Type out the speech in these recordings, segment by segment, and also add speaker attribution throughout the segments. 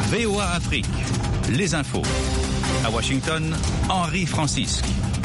Speaker 1: VOA Afrique, les infos. À Washington, Henri Francisque.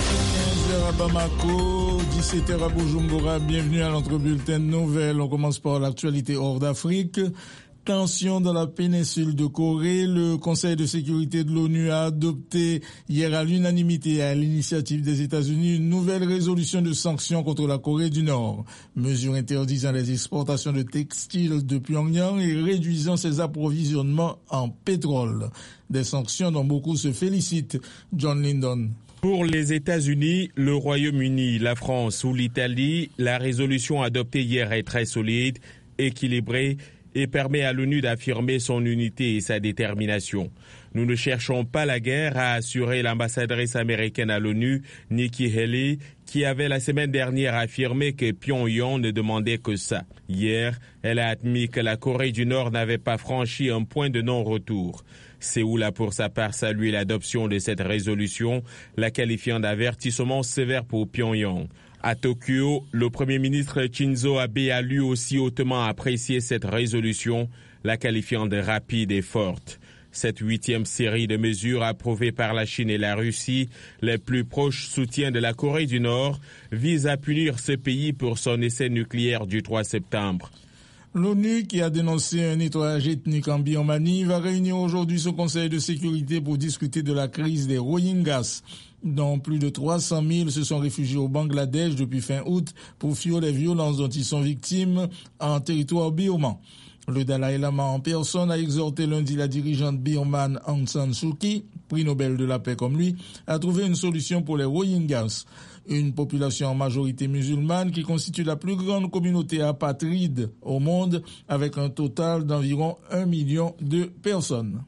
Speaker 2: 15h à Bamako, 17h à Bujumbura. Bienvenue à notre bulletin de nouvelles. On commence par l'actualité hors d'Afrique. Tension dans la péninsule de Corée. Le Conseil de sécurité de l'ONU a adopté hier à l'unanimité à l'initiative des États-Unis une nouvelle résolution de sanctions contre la Corée du Nord. Mesure interdisant les exportations de textiles de Pyongyang et réduisant ses approvisionnements en pétrole. Des sanctions dont beaucoup se félicitent. John Lyndon.
Speaker 3: Pour les États-Unis, le Royaume-Uni, la France ou l'Italie, la résolution adoptée hier est très solide, équilibrée et permet à l'ONU d'affirmer son unité et sa détermination. Nous ne cherchons pas la guerre, a assuré l'ambassadrice américaine à l'ONU, Nikki Haley, qui avait la semaine dernière affirmé que Pyongyang ne demandait que ça. Hier, elle a admis que la Corée du Nord n'avait pas franchi un point de non-retour. Séoul a pour sa part salué l'adoption de cette résolution, la qualifiant d'avertissement sévère pour Pyongyang. À Tokyo, le Premier ministre Shinzo Abe a lui aussi hautement apprécié cette résolution, la qualifiant de rapide et forte. Cette 8e série de mesures approuvées par la Chine et la Russie, les plus proches soutiens de la Corée du Nord, vise à punir ce pays pour son essai nucléaire du 3 septembre.
Speaker 2: L'ONU, qui a dénoncé un nettoyage ethnique en Birmanie, va réunir aujourd'hui son Conseil de sécurité pour discuter de la crise des Rohingyas, dont plus de 300 000 se sont réfugiés au Bangladesh depuis fin août pour fuir les violences dont ils sont victimes en territoire birman. Le Dalai Lama en personne a exhorté lundi la dirigeante birmane Aung San Suu Kyi, prix Nobel de la paix comme lui, à trouver une solution pour les Rohingyas, une population en majorité musulmane qui constitue la plus grande communauté apatride au monde avec un total d'environ 1 million de personnes.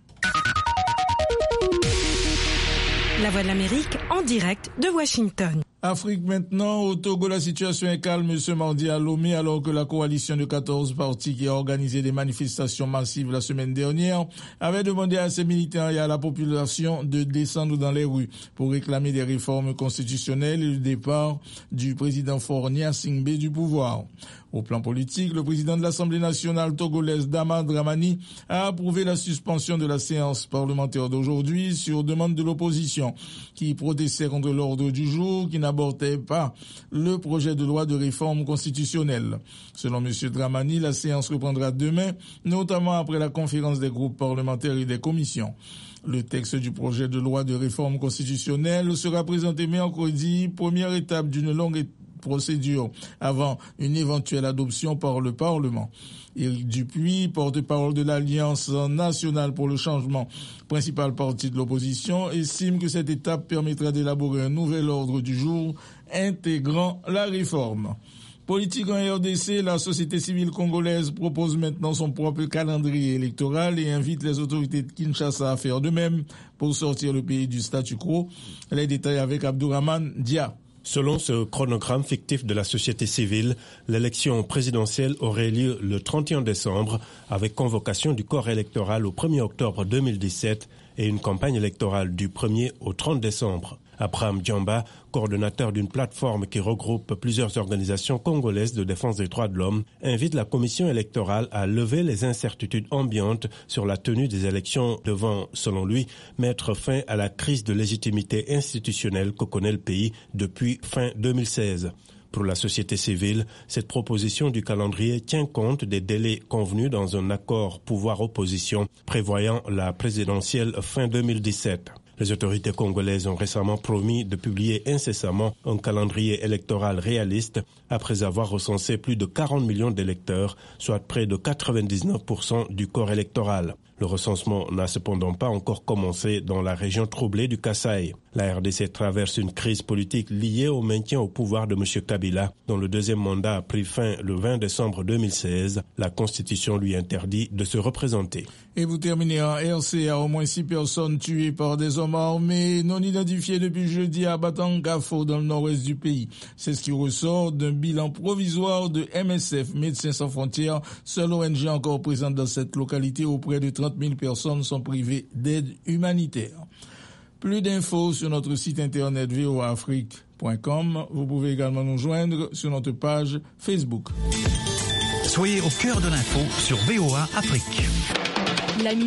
Speaker 4: La Voix de l'Amérique en direct de Washington.
Speaker 2: Afrique maintenant. Au Togo, la situation est calme ce mardi à Lomé alors que la coalition de 14 partis qui a organisé des manifestations massives la semaine dernière avait demandé à ses militants et à la population de descendre dans les rues pour réclamer des réformes constitutionnelles et le départ du président Faure Gnassingbé du pouvoir. Au plan politique, le président de l'Assemblée nationale togolaise Dama Dramani a approuvé la suspension de la séance parlementaire d'aujourd'hui sur demande de l'opposition qui protestait contre l'ordre du jour qui n'abordait pas le projet de loi de réforme constitutionnelle. Selon M. Dramani, la séance reprendra demain, notamment après la conférence des groupes parlementaires et des commissions. Le texte du projet de loi de réforme constitutionnelle sera présenté mercredi, première étape d'une longue procédure avant une éventuelle adoption par le Parlement. Éric Dupuis, porte-parole de l'Alliance nationale pour le changement, principal parti de l'opposition, estime que cette étape permettra d'élaborer un nouvel ordre du jour intégrant la réforme. Politique en RDC, la société civile congolaise propose maintenant son propre calendrier électoral et invite les autorités de Kinshasa à faire de même pour sortir le pays du statu quo. Les détails avec Abdourahmane Dia.
Speaker 5: Selon ce chronogramme fictif de la société civile, l'élection présidentielle aurait lieu le 31 décembre avec convocation du corps électoral au 1er octobre 2017 et une campagne électorale du 1er au 30 décembre. Abraham Djamba, coordonnateur d'une plateforme qui regroupe plusieurs organisations congolaises de défense des droits de l'homme, invite la commission électorale à lever les incertitudes ambiantes sur la tenue des élections devant, selon lui, mettre fin à la crise de légitimité institutionnelle que connaît le pays depuis fin 2016. Pour la société civile, cette proposition du calendrier tient compte des délais convenus dans un accord pouvoir-opposition prévoyant la présidentielle fin 2017. Les autorités congolaises ont récemment promis de publier incessamment un calendrier électoral réaliste après avoir recensé plus de 40 millions d'électeurs, soit près de 99% du corps électoral. Le recensement n'a cependant pas encore commencé dans la région troublée du Kasaï. La RDC traverse une crise politique liée au maintien au pouvoir de M. Kabila, dont le deuxième mandat a pris fin le 20 décembre 2016. La Constitution lui interdit de se représenter.
Speaker 2: Et vous terminez en RCA, au moins 6 personnes tuées par des hommes armés non identifiés depuis jeudi à Batangafo dans le nord-ouest du pays. C'est ce qui ressort d'un bilan provisoire de MSF, Médecins sans frontières, seule ONG encore présente dans cette localité où près de 30 000 personnes sont privées d'aide humanitaire. Plus d'infos sur notre site internet voaafrique.com. Vous pouvez également nous joindre sur notre page Facebook.
Speaker 1: Soyez au cœur de l'info sur VOA Afrique.